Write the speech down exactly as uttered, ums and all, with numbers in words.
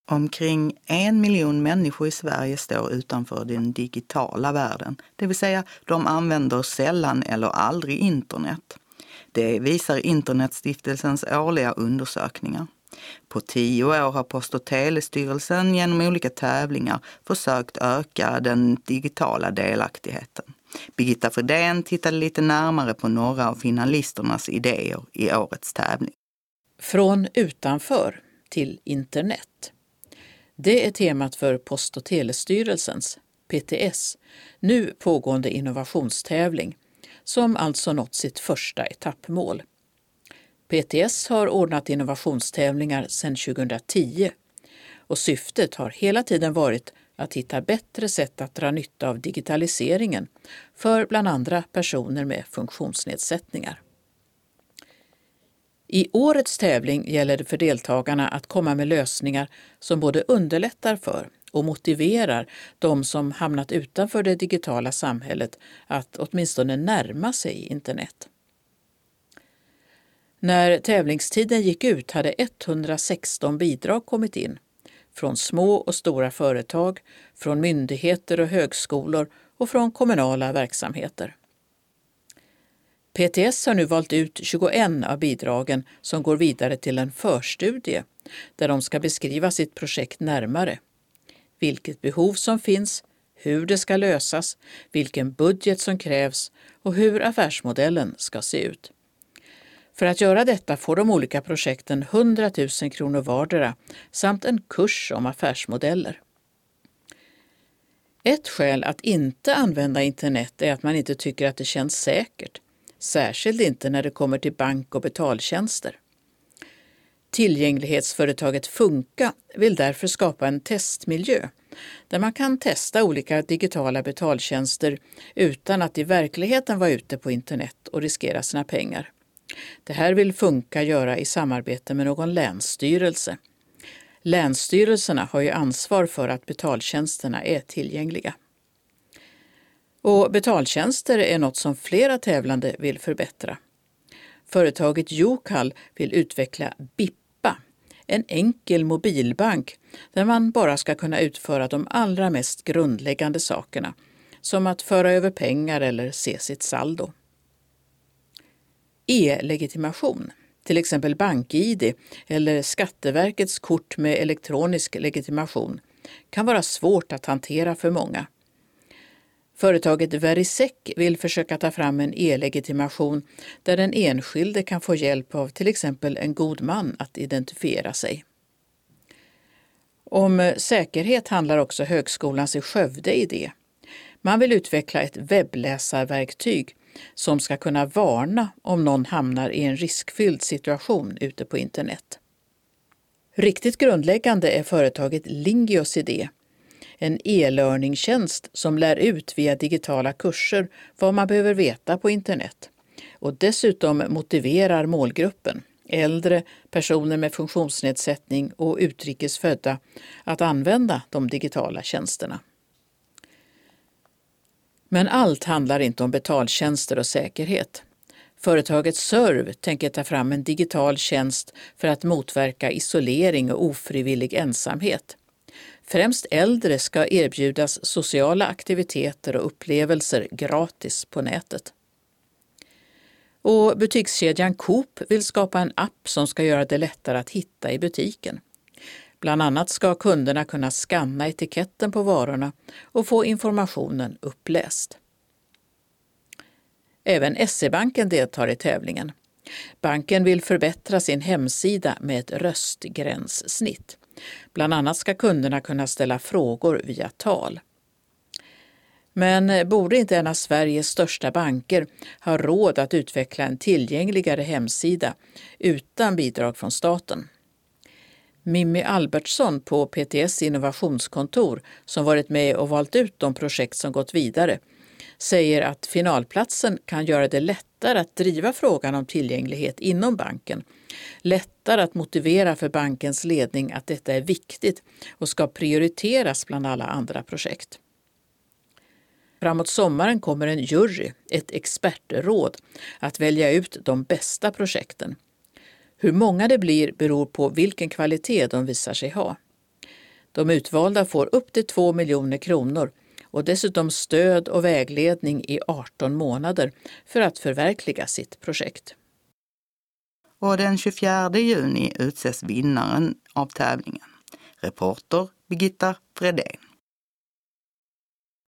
Omkring en miljon människor i Sverige står utanför den digitala världen, det vill säga de använder sällan eller aldrig internet. Det visar Internetstiftelsens årliga undersökningar. På tio år har Post- och telestyrelsen genom olika tävlingar försökt öka den digitala delaktigheten. Birgitta Fredén tittade lite närmare på några av finalisternas idéer i årets tävling. Från utanför till internet. Det är temat för Post- och telestyrelsens, P T S, nu pågående innovationstävling, som alltså nått sitt första etappmål. P T S har ordnat innovationstävlingar sedan tjugohundratio och syftet har hela tiden varit att hitta bättre sätt att dra nytta av digitaliseringen för bland andra personer med funktionsnedsättningar. I årets tävling gäller det för deltagarna att komma med lösningar som både underlättar för och motiverar de som hamnat utanför det digitala samhället att åtminstone närma sig internet. När tävlingstiden gick ut hade etthundrasexton bidrag kommit in från små och stora företag, från myndigheter och högskolor och från kommunala verksamheter. P T S har nu valt ut tjugoett av bidragen som går vidare till en förstudie där de ska beskriva sitt projekt närmare. Vilket behov som finns, hur det ska lösas, vilken budget som krävs och hur affärsmodellen ska se ut. För att göra detta får de olika projekten hundratusen kronor vardera samt en kurs om affärsmodeller. Ett skäl att inte använda internet är att man inte tycker att det känns säkert, särskilt inte när det kommer till bank- och betaltjänster. Tillgänglighetsföretaget Funka vill därför skapa en testmiljö där man kan testa olika digitala betaltjänster utan att i verkligheten vara ute på internet och riskera sina pengar. Det här vill Funka göra i samarbete med någon länsstyrelse. Länsstyrelserna har ju ansvar för att betaltjänsterna är tillgängliga. Och betaltjänster är något som flera tävlande vill förbättra. Företaget Jokal vill utveckla Bippa, en enkel mobilbank där man bara ska kunna utföra de allra mest grundläggande sakerna, som att föra över pengar eller se sitt saldo. E-legitimation, till exempel BankID eller Skatteverkets kort med elektronisk legitimation, kan vara svårt att hantera för många. Företaget Verisec vill försöka ta fram en e-legitimation där den enskilde kan få hjälp av till exempel en god man att identifiera sig. Om säkerhet handlar också Högskolans i Skövde idé. Man vill utveckla ett webbläsarverktyg som ska kunna varna om någon hamnar i en riskfylld situation ute på internet. Riktigt grundläggande är företaget Lingios idé. En e-learning-tjänst som lär ut via digitala kurser vad man behöver veta på internet och dessutom motiverar målgruppen, äldre, personer med funktionsnedsättning och utrikesfödda, att använda de digitala tjänsterna. Men allt handlar inte om betaltjänster och säkerhet. Företaget Serv tänker ta fram en digital tjänst för att motverka isolering och ofrivillig ensamhet. Främst äldre ska erbjudas sociala aktiviteter och upplevelser gratis på nätet. Och butikskedjan Coop vill skapa en app som ska göra det lättare att hitta i butiken. Bland annat ska kunderna kunna skanna etiketten på varorna och få informationen uppläst. Även S E-banken deltar i tävlingen. Banken vill förbättra sin hemsida med ett röstgränssnitt. Bland annat ska kunderna kunna ställa frågor via tal. Men borde inte en av Sveriges största banker ha råd att utveckla en tillgängligare hemsida utan bidrag från staten? Mimmi Albertsson på P T S innovationskontor, som varit med och valt ut de projekt som gått vidare, säger att finalplatsen kan göra det lättare att driva frågan om tillgänglighet inom banken, lättare att motivera för bankens ledning att detta är viktigt och ska prioriteras bland alla andra projekt. Framåt sommaren kommer en jury, ett expertråd, att välja ut de bästa projekten. Hur många det blir beror på vilken kvalitet de visar sig ha. De utvalda får upp till två miljoner kronor och dessutom stöd och vägledning i arton månader för att förverkliga sitt projekt. Och den tjugofjärde juni utses vinnaren av tävlingen. Reporter Birgitta Fredén.